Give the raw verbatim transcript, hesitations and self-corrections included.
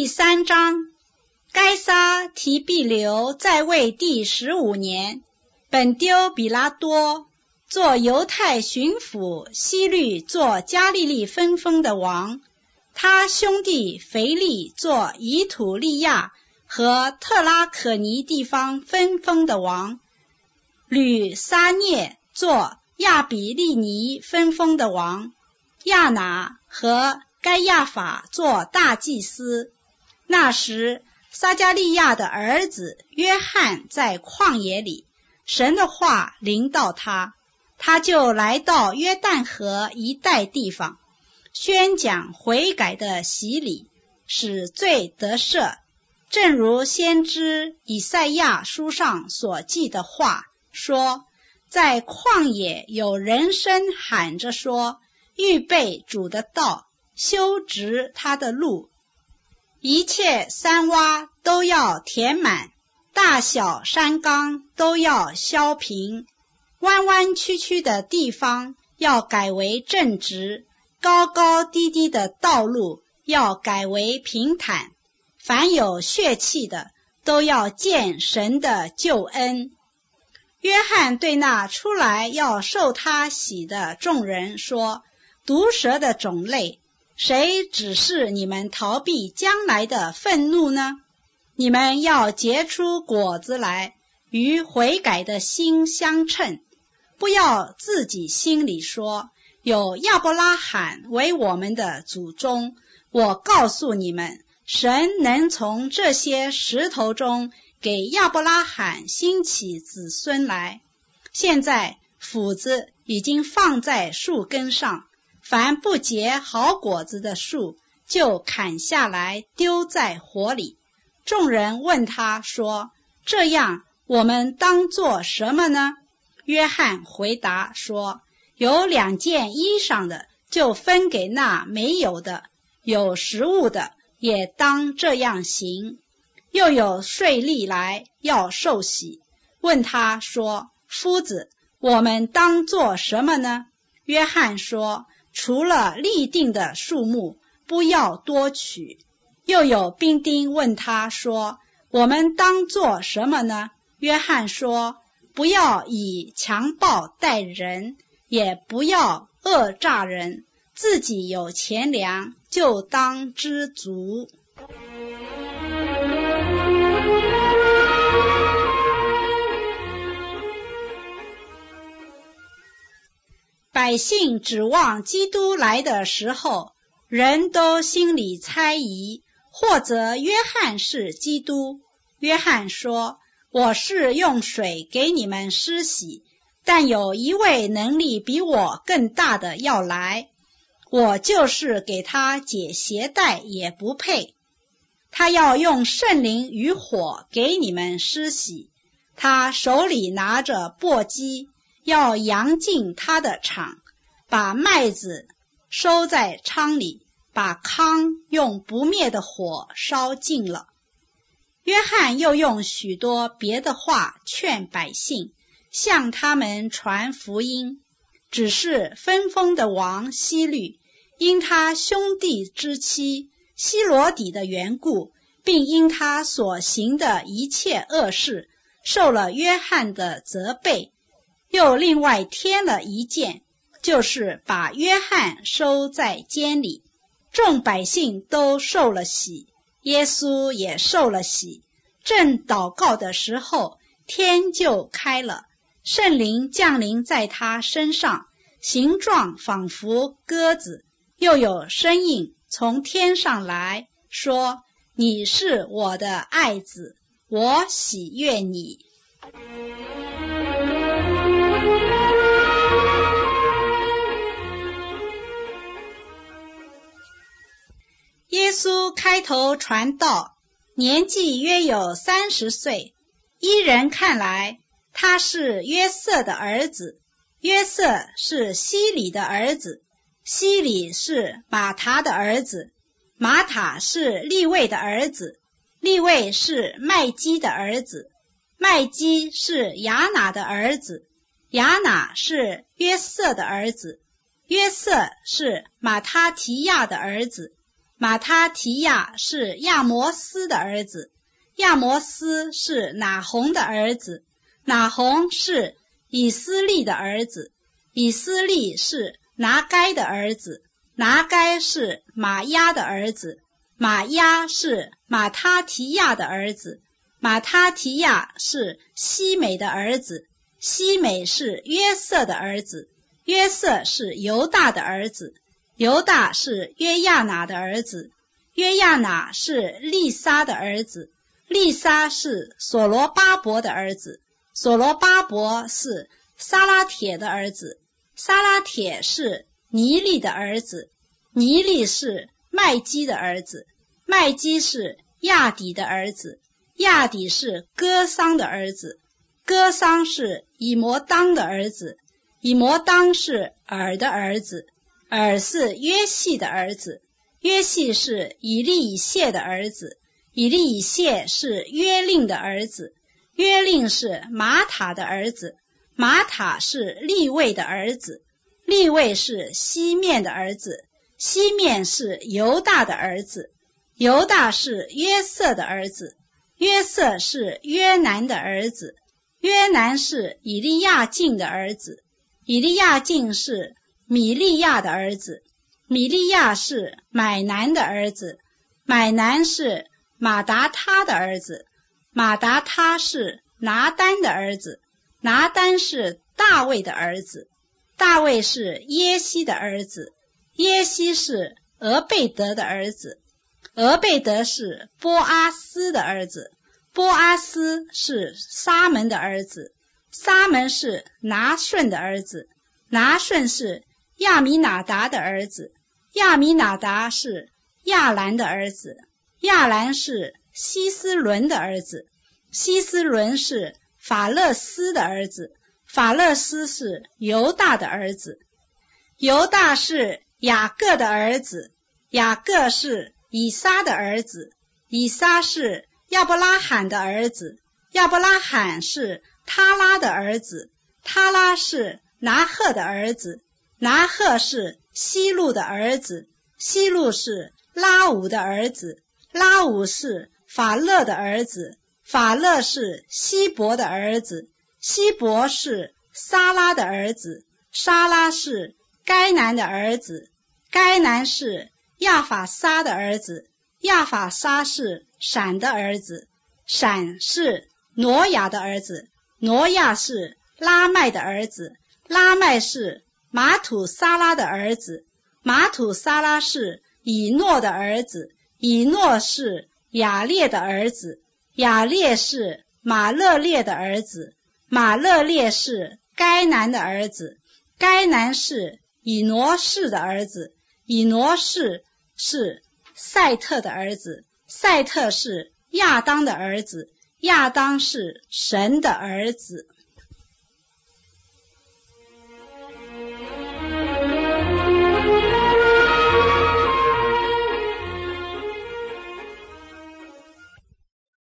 第三章，该撒提庇留在位第十五年，本丢比拉多做犹太巡抚，希律做加利利分封的王，他兄弟腓力做以土利亚和特拉可尼地方分封的王，吕撒涅做亚比利尼分封的王，亚拿和该亚法做大祭司。那时撒加利亚的儿子约翰在旷野里，神的话临到他，他就来到约旦河一带地方，宣讲悔改的洗礼，使罪得赦，正如先知以赛亚书上所记的话说，在旷野有人声喊着说，预备主的道，修直他的路。一切山洼都要填满，大小山冈都要削平，弯弯曲曲的地方要改为正直，高高低低的道路要改为平坦，凡有血气的都要见神的救恩。约翰对那出来要受他洗的众人说，毒蛇的种类，谁指示你们逃避将来的愤怒呢？你们要结出果子来，与悔改的心相称，不要自己心里说，有亚伯拉罕为我们的祖宗。我告诉你们，神能从这些石头中给亚伯拉罕兴起子孙来。现在斧子已经放在树根上，凡不结好果子的树，就砍下来丢在火里。众人问他说，这样我们当做什么呢？约翰回答说，有两件衣裳的，就分给那没有的；有食物的，也当这样行。又有税吏来要受洗，问他说，夫子，我们当做什么呢？约翰说，除了立定的数目，不要多取。又有兵丁问他说，我们当做什么呢？约翰说，不要以强暴待人，也不要恶诈人，自己有钱粮，就当知足。百姓指望基督来的时候，人都心里猜疑，或者约翰是基督。约翰说，我是用水给你们施洗，但有一位能力比我更大的要来，我就是给他解鞋带也不配。他要用圣灵与火给你们施洗，他手里拿着簸箕，要扬进他的场，把麦子收在仓里，把糠用不灭的火烧尽了。约翰又用许多别的话劝百姓，向他们传福音，只是分封的王希律因他兄弟之妻希罗底的缘故，并因他所行的一切恶事，受了约翰的责备，又另外添了一件，就是把约翰收在监里。众百姓都受了洗，耶稣也受了洗。正祷告的时候，天就开了，圣灵降临在他身上，形状仿佛鸽子，又有声音从天上来说，你是我的爱子，我喜悦你。耶稣开头传道，年纪约有三十岁，依人看来，他是约瑟的儿子，约瑟是希里的儿子，希里是马塔的儿子，马塔是利未的儿子，利未是麦基的儿子，麦基是亚拿的儿子，亚拿是约瑟的儿子，约瑟是马他提亚的儿子， 马他提亚是亚摩斯的儿子，亚摩斯是拿红的儿子，拿红是以斯利的儿子，以斯利是拿该的儿子，拿该是马押的儿子，马押是马他提亚的儿子，马他提亚是西美的儿子，西美是约瑟的儿子，约瑟是犹大的儿子，犹大是约亚拿的儿子，约亚拿是利沙的儿子，利沙是所罗巴伯的儿子，所罗巴伯是撒拉铁的儿子，撒拉铁是尼利的儿子，尼利是麦基的儿子，麦基是亚底的儿子，亚底是歌桑的儿子，歌桑是以摩当的儿子，以摩当是尔的儿子，尔是约细的儿子，约细是以利以谢的儿子，以利以谢是约令的儿子，约令是马塔的儿子，马塔是利位的儿子，利位是西面的儿子，西面是犹大的儿子，犹大是约瑟的儿子，约瑟是约南的儿子，约南是以利亚敬的儿子，以利亚敬是米利亚的儿子，米利亚是买南的儿子，买南是马达他的儿子，马达他是拿单的儿子，拿单是大卫的儿子，大卫是耶西的儿子，耶西是俄贝德的儿子，俄贝德是波阿斯的儿子，波阿斯是沙门的儿子，沙门是拿顺的儿子，拿顺是亚米拿达的儿子，亚米拿达是亚兰的儿子，亚兰是希斯伦的儿子，希斯伦是法勒斯的儿子，法勒斯是犹大的儿子，犹大是雅各的儿子，雅各是以撒的儿子，以撒是亚伯拉罕的儿子，亚伯拉罕是他拉的儿子，他拉是拿赫的儿子，拿赫是西路的儿子，西路是拉吾的儿子，拉吾是法勒的儿子，法勒是希伯的儿子，希伯是撒拉的儿子，撒拉是该南的儿子，该南是亚法撒的儿子，亚法撒是闪的儿子，闪是挪亚的儿子，挪亚是拉麦的儿子，拉麦是马土撒拉的儿子，马土撒拉是以诺的儿子，以诺是雅列的儿子，雅列是马勒列的儿子，马勒列是该南的儿子，该南是以挪士的儿子，以挪士是赛特的儿子，赛特是亚当的儿子，亚当是神的儿子。